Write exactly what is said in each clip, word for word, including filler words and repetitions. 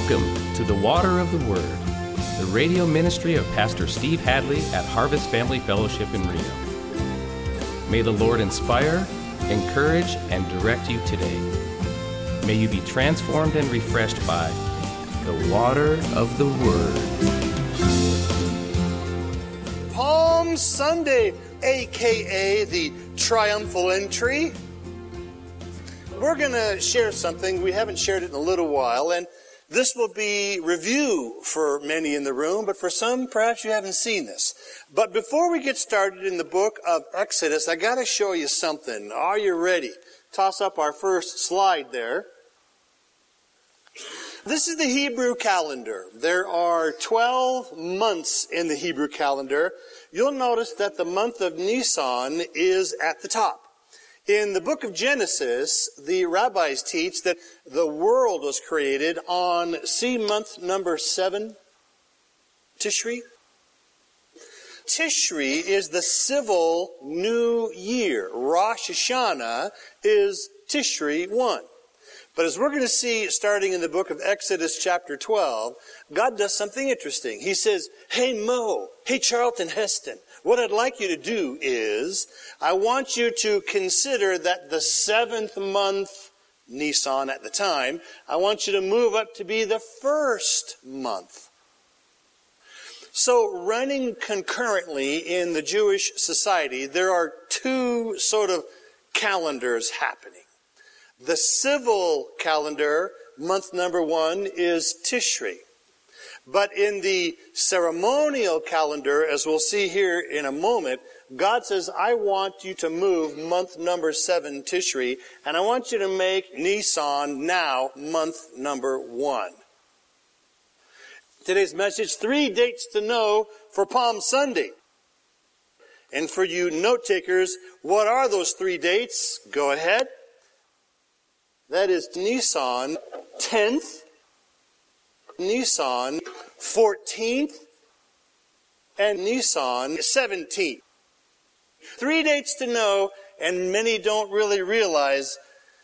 Welcome to the Water of the Word, the radio ministry of Pastor Steve Hadley at Harvest Family Fellowship in Reno. May the Lord inspire, encourage, and direct you today. May you be transformed and refreshed by the water of the Word. Palm Sunday, a k a the triumphal entry. We're going to share something. We haven't shared it in a little while, and this will be review for many in the room, but for some, perhaps you haven't seen this. But before we get started in the book of Exodus, I got to show you something. Are you ready? Toss up our first slide there. This is the Hebrew calendar. There are twelve months in the Hebrew calendar. You'll notice that the month of Nisan is at the top. In the book of Genesis, the rabbis teach that the world was created on, see month number seven, Tishri. Tishri is the civil new year. Rosh Hashanah is Tishri one. But as we're going to see starting in the book of Exodus chapter twelve, God does something interesting. He says, hey Mo, hey Charlton Heston, what I'd like you to do is, I want you to consider that the seventh month, Nisan at the time, I want you to move up to be the first month. So running concurrently in the Jewish society, there are two sort of calendars happening. The civil calendar, month number one, is Tishri. But in the ceremonial calendar, as we'll see here in a moment, God says, I want you to move month number seven, Tishri, and I want you to make Nisan now month number one. Today's message, three dates to know for Palm Sunday. And for you note takers, what are those three dates? Go ahead. That is Nisan tenth, Nisan fourteenth, and Nisan seventeenth. Three dates to know, and many don't really realize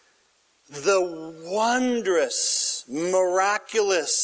the wondrous, miraculous,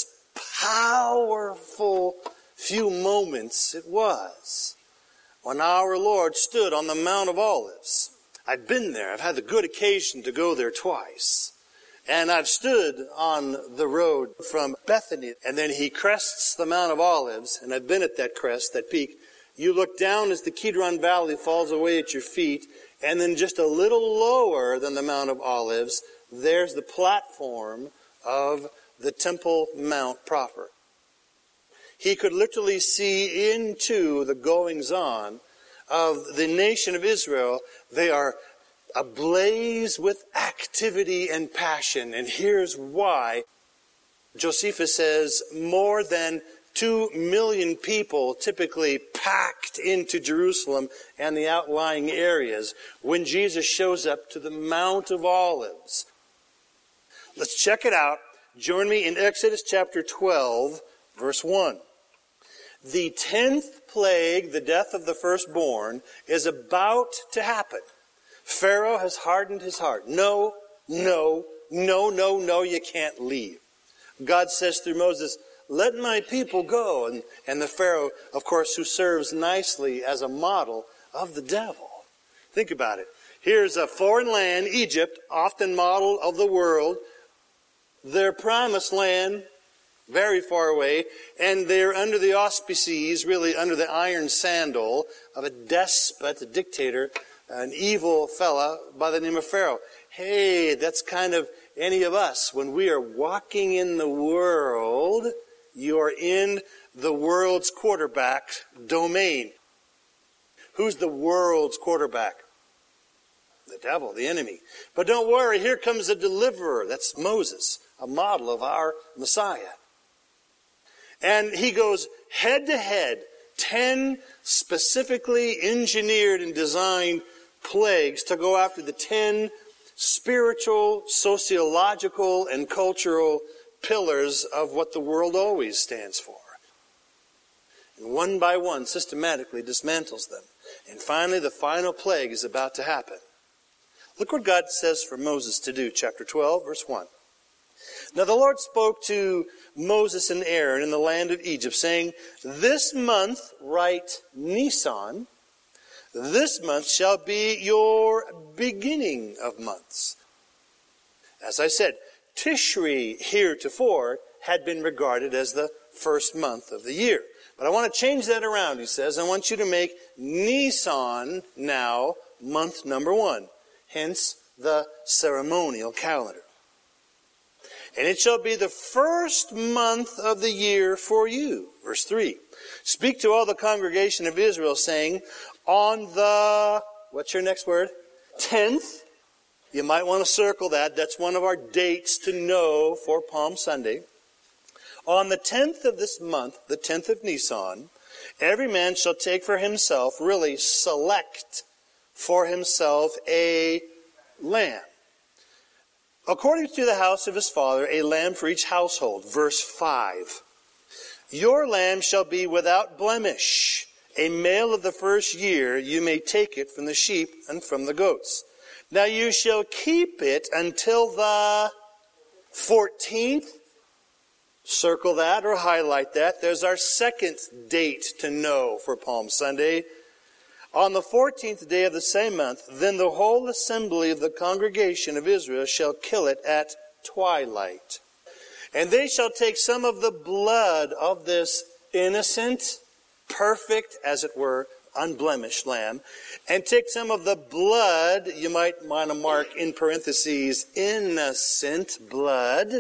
powerful few moments it was when our Lord stood on the Mount of Olives. I've been there. I've had the good occasion to go there twice. And I've stood on the road from Bethany, and then he crests the Mount of Olives, and I've been at that crest, that peak. You look down as the Kidron Valley falls away at your feet, and then just a little lower than the Mount of Olives, there's the platform of the Temple Mount proper. He could literally see into the goings-on of the nation of Israel. They are ablaze with activity and passion. And here's why. Josephus says more than two million people typically packed into Jerusalem and the outlying areas when Jesus shows up to the Mount of Olives. Let's check it out. Join me in Exodus chapter twelve, verse one. The tenth plague, the death of the firstborn, is about to happen. Pharaoh has hardened his heart. No, no, no, no, no, you can't leave. God says through Moses, let my people go. And, and the Pharaoh, of course, who serves nicely as a model of the devil. Think about it. Here's a foreign land, Egypt, often model of the world. Their promised land, very far away, and they're under the auspices, really under the iron sandal of a despot, a dictator, an evil fella by the name of Pharaoh. Hey, that's kind of any of us. When we are walking in the world, you are in the world's quarterback domain. Who's the world's quarterback? The devil, the enemy. But don't worry, here comes a deliverer. That's Moses, a model of our Messiah. And he goes head to head, ten specifically engineered and designed plagues to go after the ten spiritual, sociological, and cultural pillars of what the world always stands for. And one by one, systematically dismantles them. And finally, the final plague is about to happen. Look what God says for Moses to do, chapter twelve, verse one. Now the Lord spoke to Moses and Aaron in the land of Egypt, saying, this month write Nisan. This month shall be your beginning of months. As I said, Tishri heretofore had been regarded as the first month of the year. But I want to change that around, he says. I want you to make Nisan now month number one. Hence the ceremonial calendar. And it shall be the first month of the year for you. Verse three. Speak to all the congregation of Israel, saying, on the, what's your next word? tenth. You might want to circle that. That's one of our dates to know for Palm Sunday. On the tenth of this month, the tenth of Nisan, every man shall take for himself, really select for himself a lamb. According to the house of his father, a lamb for each household. Verse five. Your lamb shall be without blemish. A male of the first year, you may take it from the sheep and from the goats. Now you shall keep it until the fourteenth. Circle that or highlight that. There's our second date to know for Palm Sunday. On the fourteenth day of the same month, then the whole assembly of the congregation of Israel shall kill it at twilight. And they shall take some of the blood of this innocent, perfect, as it were, unblemished lamb, and take some of the blood, you might want to mark in parentheses, innocent blood,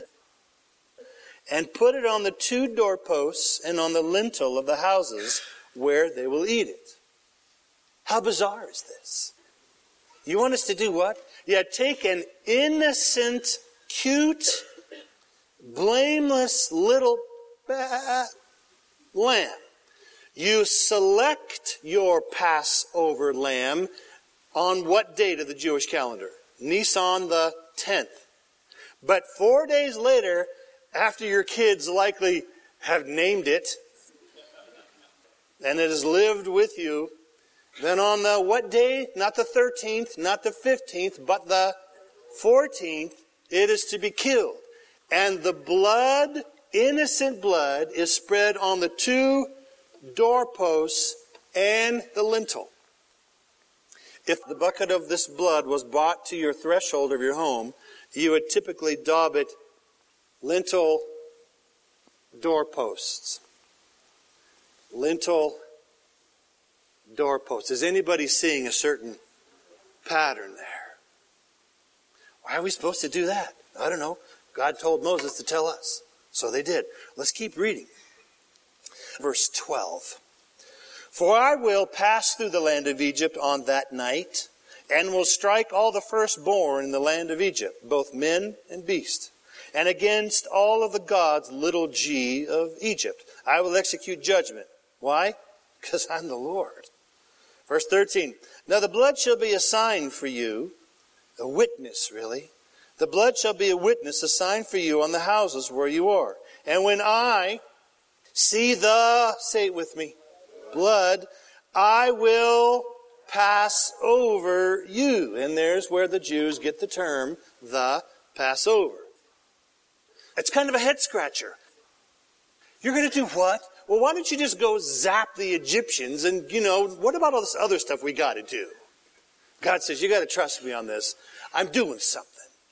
and put it on the two doorposts and on the lintel of the houses where they will eat it. How bizarre is this? You want us to do what? Yeah, take an innocent, cute, blameless little uh, lamb. You select your Passover lamb on what date of the Jewish calendar? Nisan the tenth. But four days later, after your kids likely have named it, and it has lived with you, then on the what day? Not the thirteenth, not the fifteenth, but the fourteenth, it is to be killed. And the blood, innocent blood, is spread on the two doorposts and the lintel. If the bucket of this blood was brought to your threshold of your home, you would typically daub it lintel doorposts. Lintel doorposts. Is anybody seeing a certain pattern there? Why are we supposed to do that? I don't know. God told Moses to tell us. So they did. Let's keep reading. Verse twelve. For I will pass through the land of Egypt on that night, and will strike all the firstborn in the land of Egypt, both men and beast, and against all of the gods, little g, of Egypt. I will execute judgment. Why? Because I'm the Lord. Verse thirteen. Now the blood shall be a sign for you, a witness, really. The blood shall be a witness, a sign for you on the houses where you are. And when I see the, say it with me, blood, I will pass over you. And there's where the Jews get the term, the Passover. It's kind of a head scratcher. You're going to do what? Well, why don't you just go zap the Egyptians and, you know, what about all this other stuff we got to do? God says, you got to trust me on this. I'm doing something.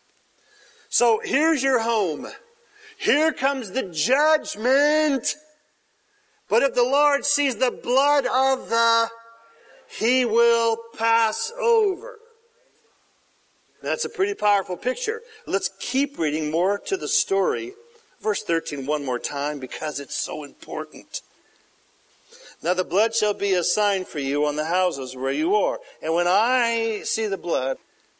So here's your home. Here comes the judgment. But if the Lord sees the blood of the, He will pass over. That's a pretty powerful picture. Let's keep reading more to the story. Verse thirteen one more time because it's so important. Now the blood shall be a sign for you on the houses where you are. And when I see the blood,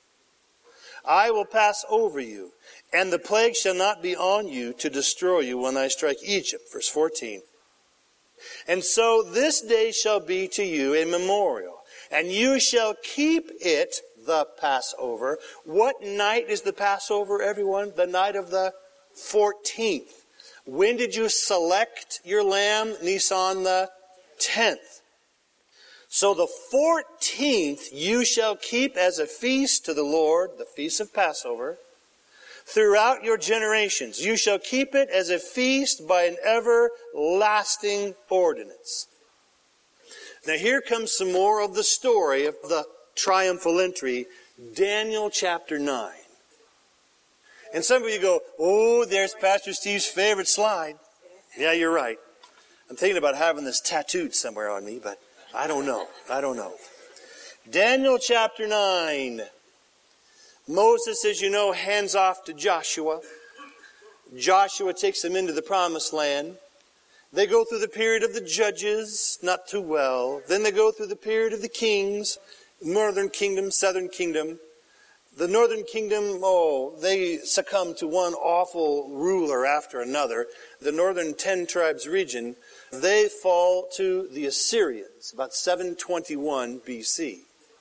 I will pass over you. And the plague shall not be on you to destroy you when I strike Egypt. Verse fourteen. And so this day shall be to you a memorial. And you shall keep it, the Passover. What night is the Passover, everyone? The night of the fourteenth. When did you select your lamb? Nisan the tenth. So the fourteenth you shall keep as a feast to the Lord, the feast of Passover. throughout your generations. You shall keep it as a feast by an everlasting ordinance. Now here comes some more of the story of the triumphal entry, Daniel chapter nine. And some of you go, oh, there's Pastor Steve's favorite slide. Yeah, you're right. I'm thinking about having this tattooed somewhere on me, but I don't know. I don't know. Daniel chapter nine. Moses, as you know, hands off to Joshua. Joshua takes them into the promised land. They go through the period of the judges, not too well. Then they go through the period of the kings, northern kingdom, southern kingdom. The northern kingdom, oh, they succumb to one awful ruler after another. The northern ten tribes region, they fall to the Assyrians, about seven twenty-one B C.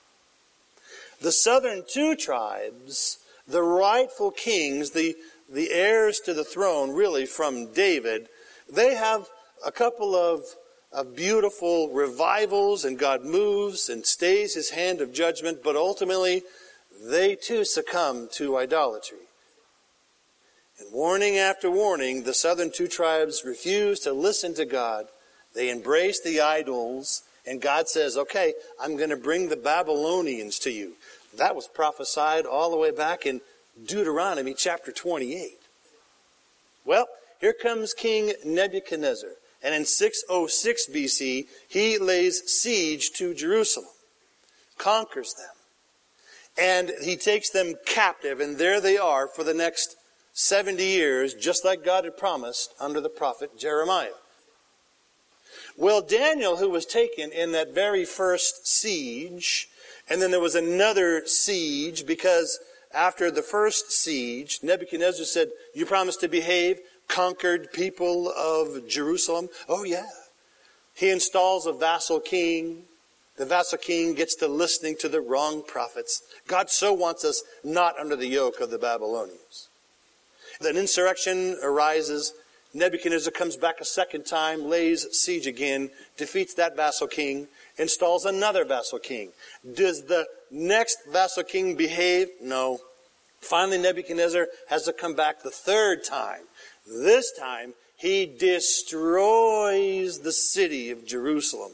The southern two tribes, the rightful kings, the, the heirs to the throne, really from David, they have a couple of, of beautiful revivals, and God moves and stays his hand of judgment, but ultimately they too succumb to idolatry. And warning after warning, the southern two tribes refuse to listen to God. They embrace the idols, and God says, okay, I'm going to bring the Babylonians to you. That was prophesied all the way back in Deuteronomy chapter twenty-eight. Well, here comes King Nebuchadnezzar. And in six oh six B C, he lays siege to Jerusalem, conquers them. And he takes them captive, and there they are for the next seventy years, just like God had promised under the prophet Jeremiah. Well, Daniel, who was taken in that very first siege, and then there was another siege, because after the first siege, Nebuchadnezzar said, you promised to behave, conquered people of Jerusalem. Oh, yeah. He installs a vassal king. The vassal king gets to listening to the wrong prophets. God so wants us not under the yoke of the Babylonians. Then insurrection arises. Nebuchadnezzar comes back a second time, lays siege again, defeats that vassal king, installs another vassal king. Does the next vassal king behave? No. Finally, Nebuchadnezzar has to come back the third time. This time, he destroys the city of Jerusalem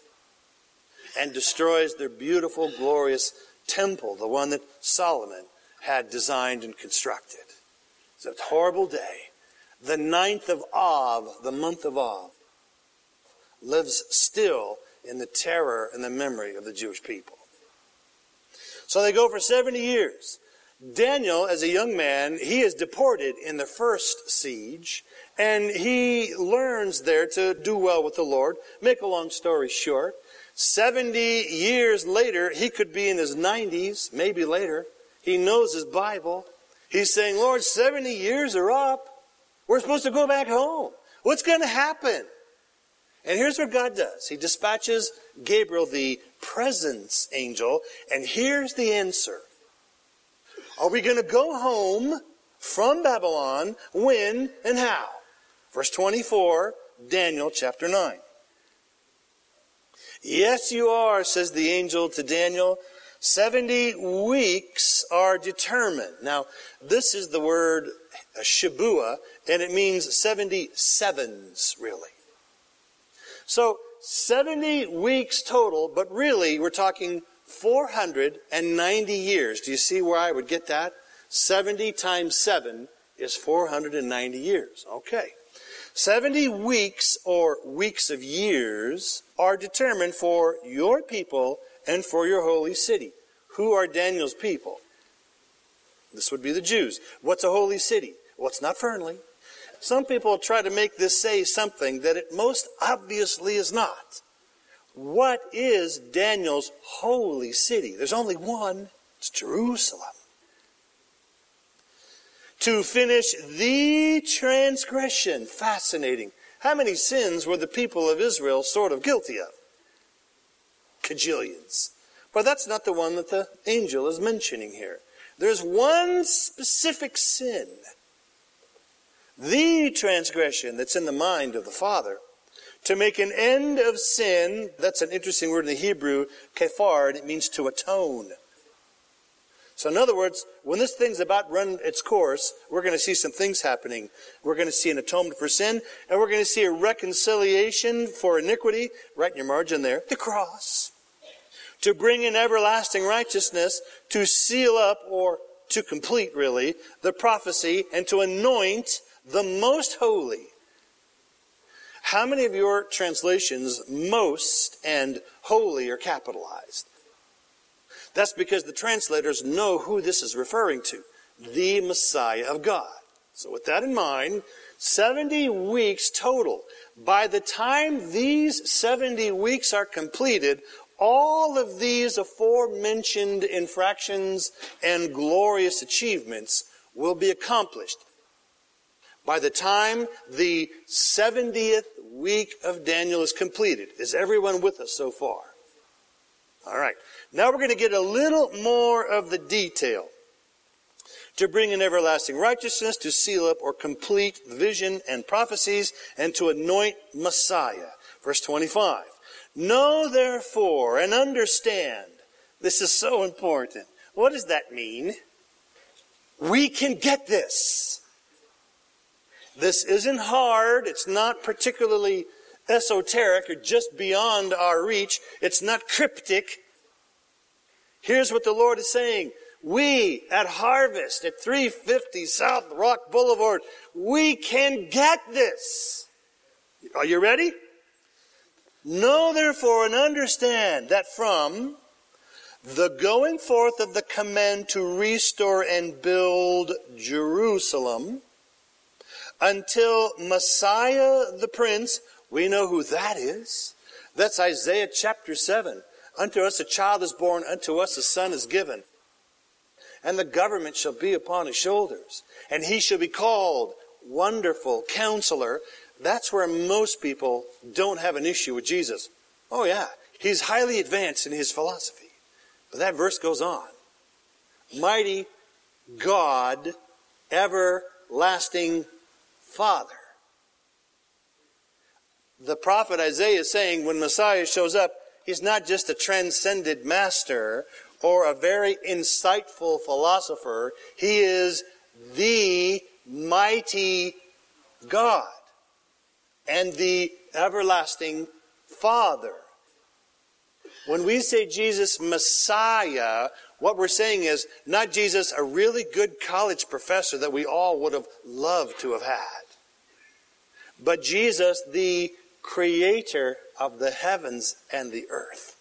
and destroys their beautiful, glorious temple, the one that Solomon had designed and constructed. It's a horrible day. The ninth of Av, the month of Av, lives still in the terror and the memory of the Jewish people. So they go for seventy years. Daniel, as a young man, he is deported in the first siege, and he learns there to do well with the Lord. Make a long story short, seventy years later, he could be in his nineties, maybe later. He knows his Bible. He's saying, Lord, seventy years are up. We're supposed to go back home. What's going to happen? And here's what God does. He dispatches Gabriel, the presence angel, and here's the answer. Are we going to go home from Babylon? When and how? Verse twenty-four, Daniel chapter nine. Yes, you are, says the angel to Daniel. Seventy weeks are determined. Now, this is the word Shabua, and it means seventy sevens, really. So, seventy weeks total, but really we're talking four hundred ninety years. Do you see where I would get that? seventy times seven is four hundred ninety years. Okay. seventy weeks, or weeks of years, are determined for your people and for your holy city. Who are Daniel's people? This would be the Jews. What's a holy city? Well, it's not Fernley. Some people try to make this say something that it most obviously is not. What is Daniel's holy city? There's only one. It's Jerusalem. To finish the transgression. Fascinating. How many sins were the people of Israel sort of guilty of? Cajillions. But that's not the one that the angel is mentioning here. There's one specific sin. The transgression that's in the mind of the Father. To make an end of sin, that's an interesting word in the Hebrew, kefar, and it means to atone. So in other words, when this thing's about to run its course, we're going to see some things happening. We're going to see an atonement for sin, and we're going to see a reconciliation for iniquity, right in your margin there, the cross, to bring in everlasting righteousness, to seal up, or to complete, really, the prophecy, and to anoint the most holy. How many of your translations, most and holy, are capitalized? That's because the translators know who this is referring to, the Messiah of God. So with that in mind, seventy weeks total. By the time these seventy weeks are completed, all of these aforementioned infractions and glorious achievements will be accomplished. By the time the seventieth week of Daniel is completed. Is everyone with us so far? All right. Now we're going to get a little more of the detail. To bring in everlasting righteousness, to seal up or complete vision and prophecies, and to anoint Messiah. Verse twenty-five. Know therefore and understand. This is so important. What does that mean? We can get this. This isn't hard. It's not particularly esoteric or just beyond our reach. It's not cryptic. Here's what the Lord is saying. We at Harvest at three fifty South Rock Boulevard, we can get this. Are you ready? Know therefore and understand that from the going forth of the command to restore and build Jerusalem until Messiah the Prince, we know who that is. That's Isaiah chapter seven. Unto us a child is born, unto us a son is given. And the government shall be upon his shoulders. And he shall be called Wonderful Counselor. That's where most people don't have an issue with Jesus. Oh yeah, he's highly advanced in his philosophy. But that verse goes on. Mighty God, everlasting Father. The prophet Isaiah is saying when Messiah shows up, he's not just a transcended master or a very insightful philosopher. He is the mighty God and the everlasting Father. When we say Jesus Messiah, what we're saying is not Jesus, a really good college professor that we all would have loved to have had, but Jesus, the Creator of the heavens and the earth.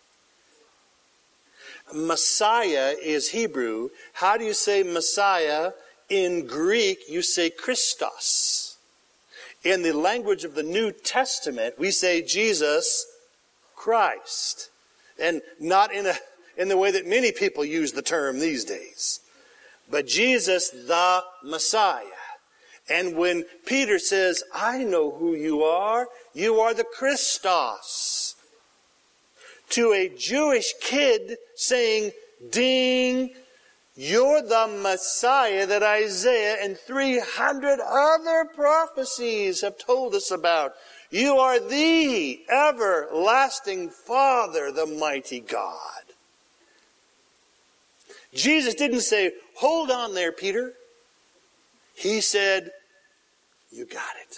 Messiah is Hebrew. How do you say Messiah? In Greek, you say Christos. In the language of the New Testament, we say Jesus Christ. And not in a in the way that many people use the term these days. But Jesus the Messiah. And when Peter says, I know who you are, you are the Christos. To a Jewish kid saying, ding, you're the Messiah that Isaiah and three hundred other prophecies have told us about. You are the everlasting Father, the mighty God. Jesus didn't say, hold on there, Peter. He said, you got it.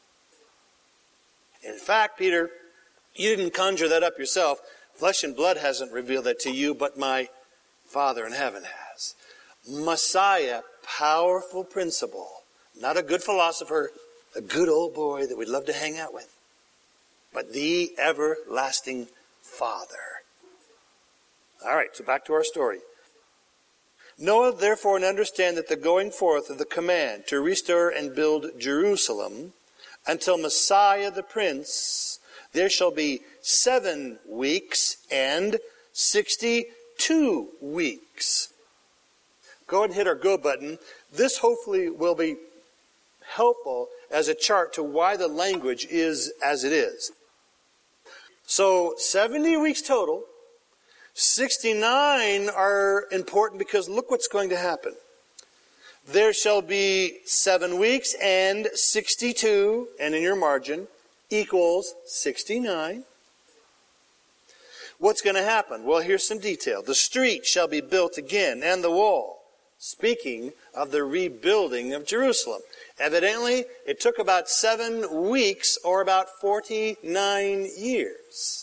In fact, Peter, you didn't conjure that up yourself. Flesh and blood hasn't revealed that to you, but my Father in heaven has. Messiah, powerful principle. Not a good philosopher, a good old boy that we'd love to hang out with, but the everlasting Father. All right, so back to our story. Know therefore and understand that the going forth of the command to restore and build Jerusalem until Messiah the Prince, there shall be seven weeks and sixty-two weeks. Go ahead and hit our go button. This hopefully will be helpful as a chart to why the language is as it is. So seventy weeks total. sixty-nine are important because look what's going to happen. There shall be seven weeks and sixty-two, and in your margin, equals sixty-nine. What's going to happen? Well, here's some detail. The street shall be built again, and the wall. Speaking of the rebuilding of Jerusalem. Evidently, it took about seven weeks or about forty-nine years.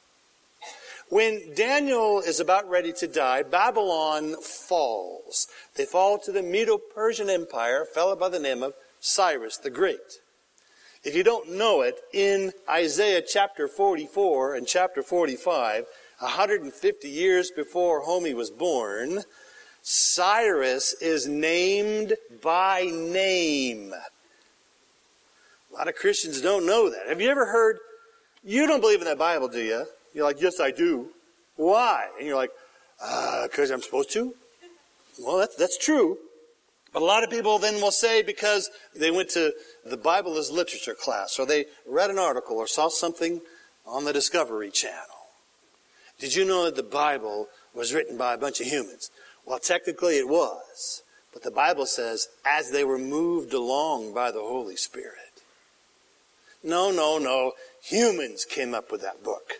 When Daniel is about ready to die, Babylon falls. They fall to the Medo-Persian Empire, a fellow by the name of Cyrus the Great. If you don't know it, in Isaiah chapter forty-four and chapter forty-five, one hundred fifty years before Homi was born, Cyrus is named by name. A lot of Christians don't know that. Have you ever heard, you don't believe in that Bible, do you? You're like, yes, I do. Why? And you're like, uh, because I'm supposed to? Well, that's, that's true. But a lot of people then will say because they went to the Bible as literature class, or they read an article or saw something on the Discovery Channel. Did you know that the Bible was written by a bunch of humans? Well, technically it was. But the Bible says, as they were moved along by the Holy Spirit. No, no, no. Humans came up with that book.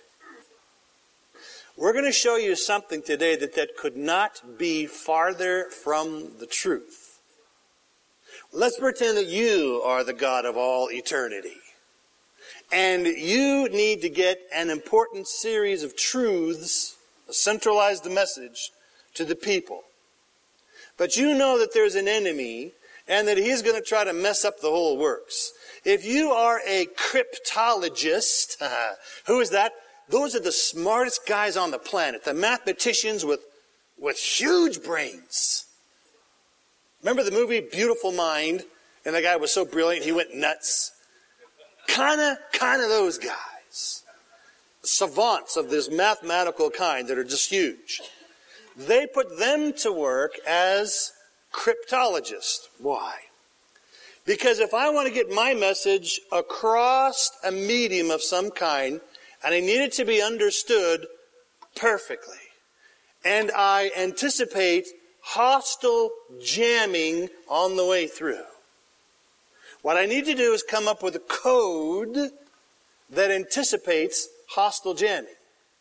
We're going to show you something today that, that could not be farther from the truth. Let's pretend that you are the God of all eternity. And you need to get an important series of truths, a centralized message, to the people. But you know that there's an enemy and that he's going to try to mess up the whole works. If you are a cryptologist, who is that? Those are the smartest guys on the planet, the mathematicians with, with huge brains. Remember the movie Beautiful Mind? And the guy was so brilliant he went nuts. Kind of, kind of those guys. Savants of this mathematical kind that are just huge. They put them to work as cryptologists. Why? Because if I want to get my message across a medium of some kind, and I need it to be understood perfectly, and I anticipate hostile jamming on the way through, what I need to do is come up with a code that anticipates hostile jamming.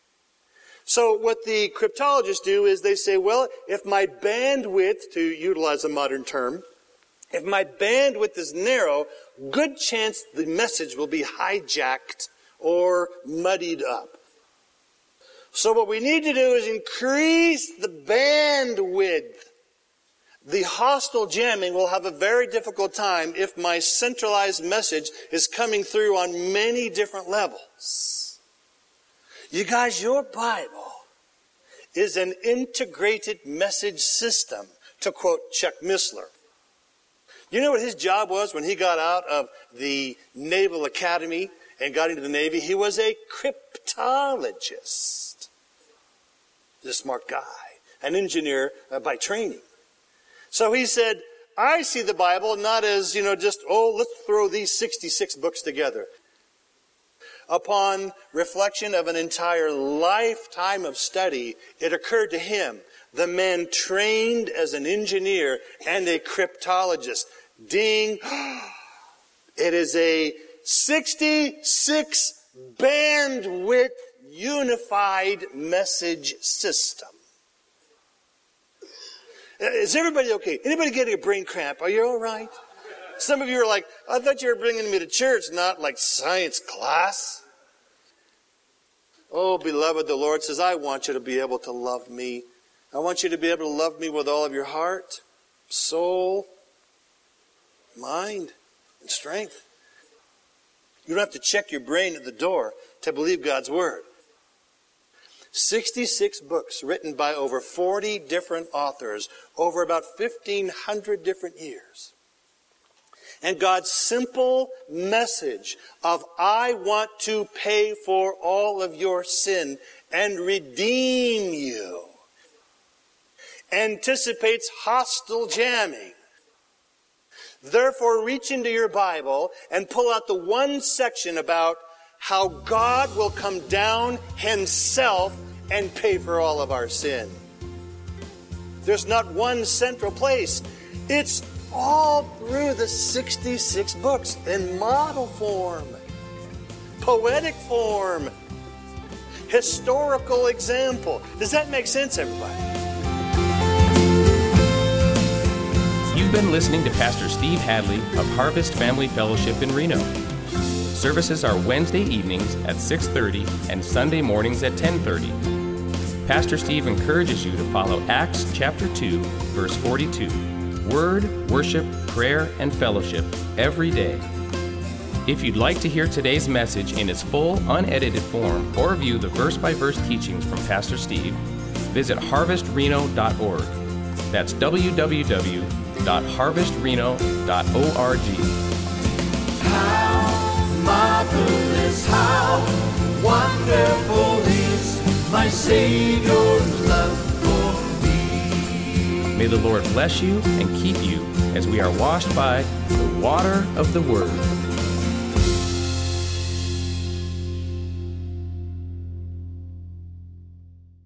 So what the cryptologists do is they say, well, if my bandwidth, to utilize a modern term, if my bandwidth is narrow, good chance the message will be hijacked or muddied up. So what we need to do is increase the bandwidth. The hostile jamming will have a very difficult time if my centralized message is coming through on many different levels. You guys, your Bible is an integrated message system, to quote Chuck Missler. You know what his job was when he got out of the Naval Academy and got into the Navy? He was a cryptologist. He's a smart guy, an engineer uh, by training. So he said, I see the Bible not as, you know, just, oh, let's throw these sixty-six books together. Upon reflection of an entire lifetime of study, it occurred to him, the man trained as an engineer and a cryptologist. Ding! It is a sixty-six bandwidth unified message system. Is everybody okay? Anybody getting a brain cramp? Are you all right? Some of you are like, I thought you were bringing me to church, not like science class. Oh, beloved, the Lord says, I want you to be able to love me. I want you to be able to love me with all of your heart, soul, mind, and strength. You don't have to check your brain at the door to believe God's Word. sixty-six books written by over forty different authors over about fifteen hundred different years. And God's simple message of, I want to pay for all of your sin and redeem you, anticipates hostile jamming. Therefore, reach into your Bible and pull out the one section about how God will come down himself and pay for all of our sin. There's not one central place. It's all through the sixty-six books in model form, poetic form. historical example. Does that make sense, everybody? You've been listening to Pastor Steve Hadley of Harvest Family Fellowship in Reno. Services are Wednesday evenings at six thirty and Sunday mornings at ten thirty. Pastor Steve encourages you to follow Acts chapter two, verse forty-two. Word, worship, prayer, and fellowship every day. If you'd like to hear today's message in its full, unedited form or view the verse-by-verse teachings from Pastor Steve, visit harvest reno dot org. That's w w w dot harvest reno dot org. How marvelous, how wonderful is my Savior's love for me. May the Lord bless you and keep you as we are washed by the water of the Word.